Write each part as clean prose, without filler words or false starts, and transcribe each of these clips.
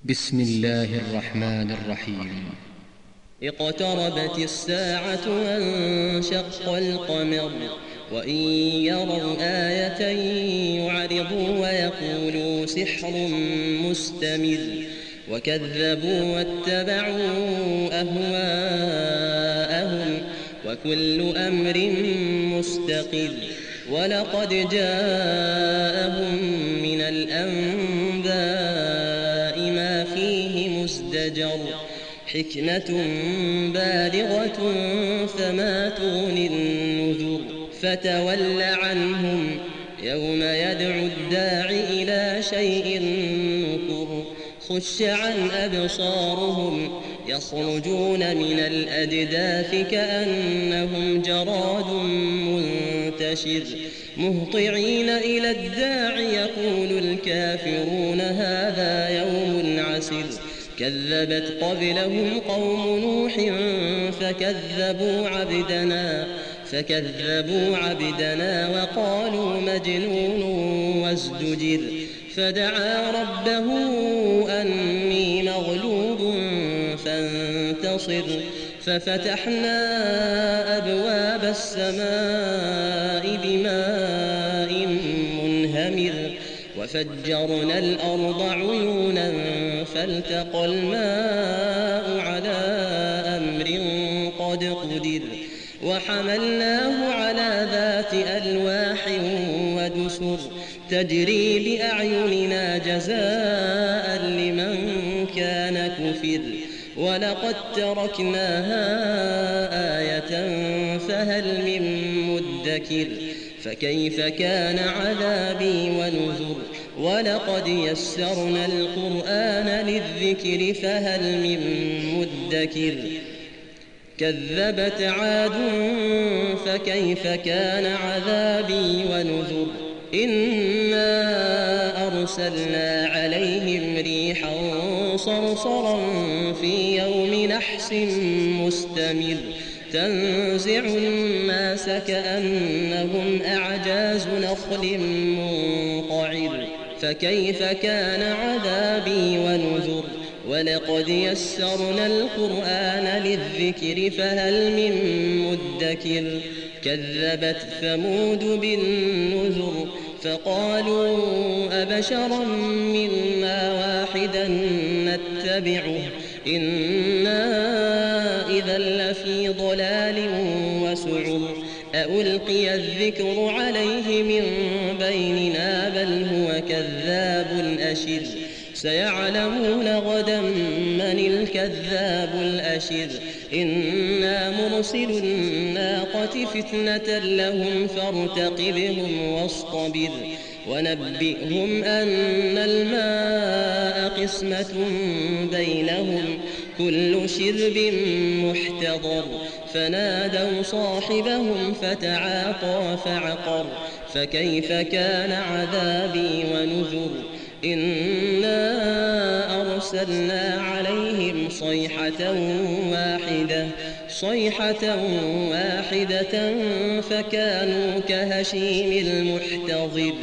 بسم الله الرحمن الرحيم. اقتربت الساعة وانشق القمر وإن يروا آية يعرضوا ويقولوا سحر مستمر وكذبوا واتبعوا أهواءهم وكل أمر مستقر ولقد جاءهم من الأنباء ما فيه مزدجر حكمة بالغة فما تغني النذر فتول عنهم يوم يدعو الداع إلى شيء نكر خش عن أبصارهم يخرجون من الأجداث كأنهم جراد منتشر مهطعين إلى الداع يقول الكافرون هذا يوم عسر كذبت قبلهم قوم نوح فكذبوا عبدنا وقالوا مجنون وازدجر فدعا ربه أني مغلوب فانتصر ففتحنا أبواب السماء بماء منهمر وفجرنا الأرض عيونا فالتقى الماء على أمر قد قدر وحملناه على ذات ألواح ودسر تجري بأعيننا جزاء لمن كان كفر ولقد تركناها آية فهل من مدكر فكيف كان عذابي ونذر ولقد يسرنا القرآن للذكر فهل من مدكر كذبت عاد فكيف كان عذابي ونذر إنا أرسلنا عليهم ريحا صرصرا في يوم نحس مستمر تنزع الناس كأنهم أعجاز نخل منقعر فكيف كان عذابي ونذر ولقد يسرنا القرآن للذكر فهل من مدكر كذبت ثمود بالنذر فقالوا أبشرا منا واحدا نتبعه إنا إذا لفي ضلال وسعر ألقي الذكر عليه من بيننا بل هو كذاب أشر سيعلمون غدا من الكذاب الأشر إنا مرسل الناقة فتنة لهم فارتقبهم واصطبر ونبئهم أن الماء قسمة بينهم كل شرب محتضر فنادوا صاحبهم فتعاطى فعقر فكيف كان عذابي ونذر إنا أرسلنا عليهم صيحة واحدة فكانوا كهشيم المحتضر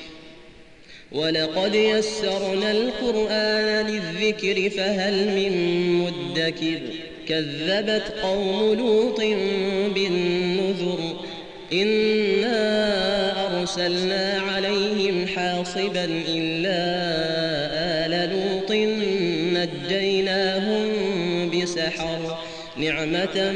ولقد يسرنا القرآن للذكر فهل من مدكر كذبت قوم لوط بالنذر إنا أرسلنا عليهم حاصبا إلا آل لوط نجيناهم بسحر نعمة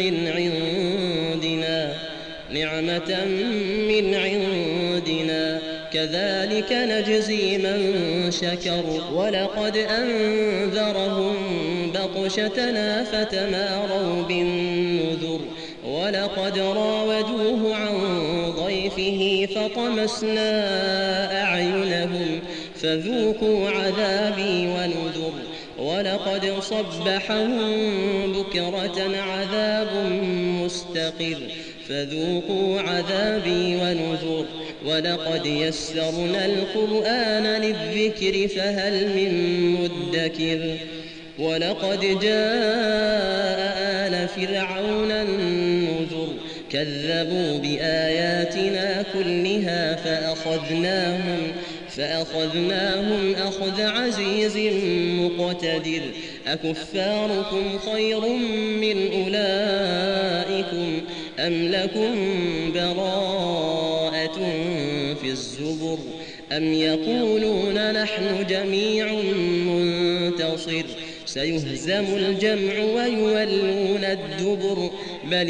من عندنا كذلك نجزي من شكر ولقد أنذرهم بطشتنا فتماروا بالنذر ولقد راودوه عن ضيفه فطمسنا أعينهم فذوقوا عذابي ونذر ولقد صبحهم بكرة عذاب مستقر فذوقوا عذابي ونذر ولقد يسرنا القرآن للذكر فهل من مدكر ولقد جاء آل فرعون النذر كذبوا بآياتنا كلها فأخذناهم أخذ عزيز مقتدر أكفاركم خير من أولئكم أم لكم براءة في الزبر أم يقولون نحن جميع منتصر سيهزم الجمع ويولون الدبر بل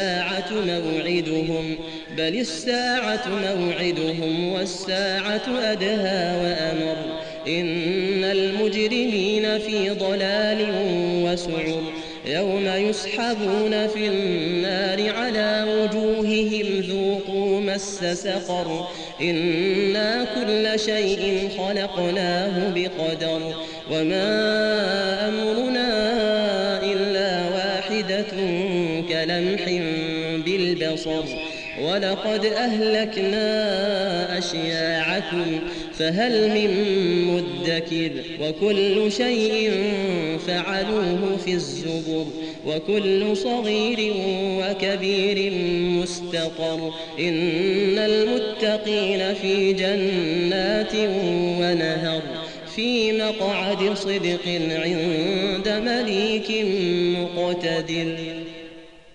الساعة موعدهم والساعة أدهى وأمر إن المجرمين في ضلال وسعر يوم يسحبون في النار على وجوههم ذوقوا مس سقر إنا كل شيء خلقناه بقدر وما أمرنا إلا واحدة كلمح بالبصر ولقد أهلكنا أشياعكم فهل من مدكر وكل شيء فعلوه في الزبر وكل صغير وكبير مستقر إن المتقين في جنات ونهر في مقعد صدق عند مليك مقتدر.